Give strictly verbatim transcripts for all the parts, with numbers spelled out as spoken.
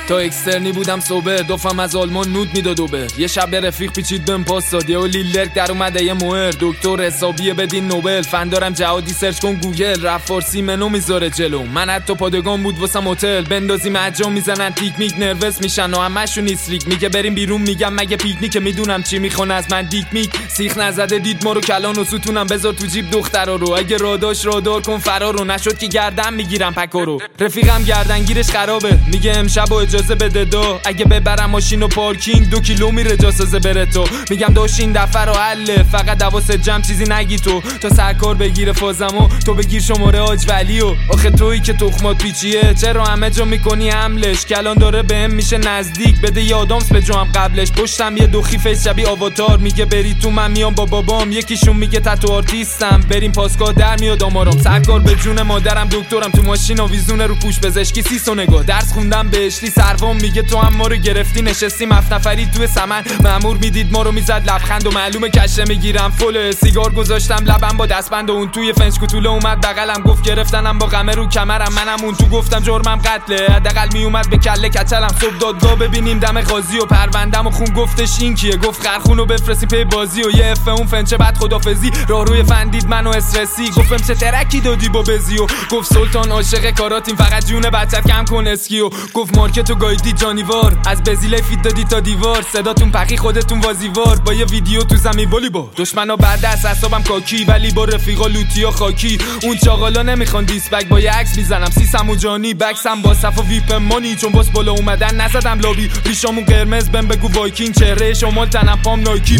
تا اکسترنی بودم صبح دوفم از آلمان نود میداد اوبر. یه شب رفیق پیچید بهم پاس داد یهو لیلرک در اومده یه موهر. دکتر حسابیه بدین نوبل فن دارم جهادی سرچ کن گوگل. رفت فارسی منو میذاره جلو من حتی پادگان بود واسم هتل. بندازیم اجام میزنن تیک میک نروس میشن و همشون ایسلیک. میگه بریم بیرون میگم مگه پیکنیک میدونم چی میخوان از من دیک میک. سیخ نزده دید ما رو کلان و ستونم بذار تو جیب دخترا رو. اگه راداش رادار کن فرار رو نشد که گردن میگیرم پکا رو. رفیقم گردنگیرش خرابه میگه امشب و اجازه بده دو. اگه ببرم ماشین و پارکینگ دو کیلو میره جاسازه بره تو. میگم داش این دفعه رو حله فقط حواست جمع چیزی نگی تو. تا سرکار بگیره فازمو تو بگیر شماره حاج ولیو. آخه تویی که تخمات پیچیه چرا همه جا میکنی حملش. کلان داره بهم میشه نزدیک بده یادامس به جام قبلش. پشتم یه دو خیفش شبیه آواتار میگه بری تو من میام با بابام. یکیشون میگه تتو آرتیستم بریم پاسگاه در میاد آمارم. سرکار به جون مادرم دکترم تو ماشین آویزونه رو پوش پزشکی سیس و نگاه. درس خوندم بهشتی سروم میگه تو هم ما رو گرفتی نشستیم هفت نفری توی سمن. مأمور میدید ما رو میزد لبخند و معلومه کشه میگیرم فل. سیگار گذاشتم لبم با دستبند و اون توی فنج کوتوله اومد بغلم گفت گرفتنم با غمه رو کمرم. منم اون تو گفتم جرمم قتله حداقل میومد به کله کچلم. صبح دادگاه ببینیم دم قاضی و پروندم و خون گفتش این کیه. گفت خرخونو بفرستی پی بازی و یه اف اون فنچه بعد خدافظی. راه روی فندید منو استرسی گفتم چه ترکی دادی با بزی و گفت سلطان عاشق کاراتیم فقط جون بچت کم کن اسکیو. گفت مارکتو گایدی جانیوار از بزیله فیت دادی تا دیوار. صداتون پخی خودتون وازیوار با یه ویدیو تو زمین والیبال. دشمنا بعد از حسابم کاکی ولی با رفیقا لوتی و خاکی. اون چاقالا نمیخوان دیسبک با یه عکس میزنم سیسم و جانی بکسم با صف و ویپ مانی. چون باس بالا اومدن نزدم لابی ریشامون قرمز بهم بگو وایکینگ. چهره شمال تنم پام نایکی.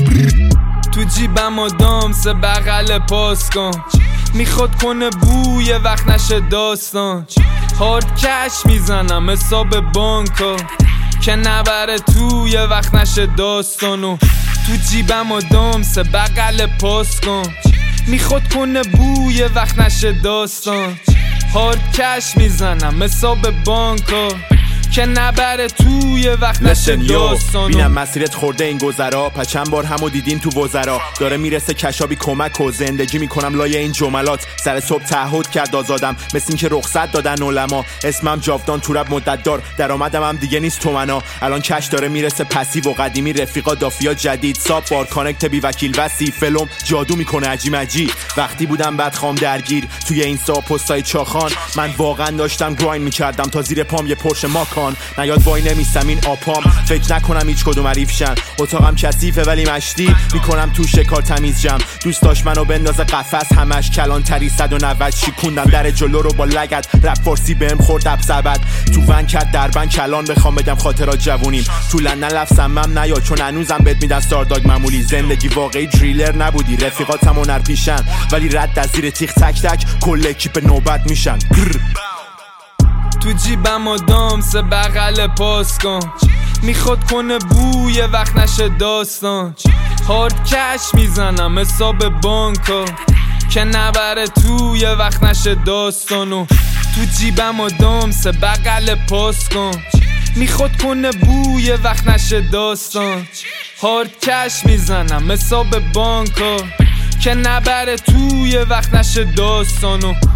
تو جیبم آدام سه بغل پاس کن میخواد کنه بوی وقت نشه داستان. هارد کش میزنم حساب بانکا که نبره توی وقت نشه داستانو. تو جیبم آدام سه بغل پاس کن میخواد کنه بوی وقت نشه داستان. هارد کش میزنم حساب بانکا که نبره توی وقت نشه داستانو. بینم مسیرت خورده این گذرا پس چند بار همو دیدیم تو وزرا. داره میرسه کشابی کمک و زندگی میکنم لای این جملات. سر صبح تعهد کرد آزادم مثل این که رخصت دادن علما. اسمم جاودان تو رب مدت دار درآمدم هم دیگه نیست تومنا. الان کش داره میرسه پسیو و قدیمی رفیقا دافیا جدید. ساب بار کانکت بی وکیل وسی فلم جادو میکنه عجیم عجیب. وقتی بودم بدخوام درگیر توی این سا پستای چاخان من واقعا داشتم گراین میکردم تا زیر پام یه پرش ماکان. نیاد وای نمیستم این آپام فکر نکنم هیچ کدوم عریفشن. اتاقم کثیفه ولی مشتی میکنم تو شکار تمیز جم. دوست داشت منو بندازه قفس همش کلان تری صد و نود شیکوندم در جلو رو با لگد. رپ فارسی بهم خورد اب زبد تو ون کرد دربن کلان. بخوام بگم خاطرات جوونیم تو لندن لفظم مم نیاد چون هنوزم بهت میدن ستارداگ معمولی. زندگی واقعی دریلر نبودی رفیقاتم هنر پیشن ولی رد از زیر تیغ تک تک کل اکیپ نوبت میشن. تو جیبم آدام سه بغل پاس کن میخواد کنه بوی وقت نشه داستان. هارد کش میزنم حساب بانکا که نبره توی وقت نشه داستانو. تو جیبم آدام سه بغل پاس کن میخواد کنه بوی وقت نشه داستان. هارد کش میزنم حساب بانکا که نبره توی وقت نشه داستانو.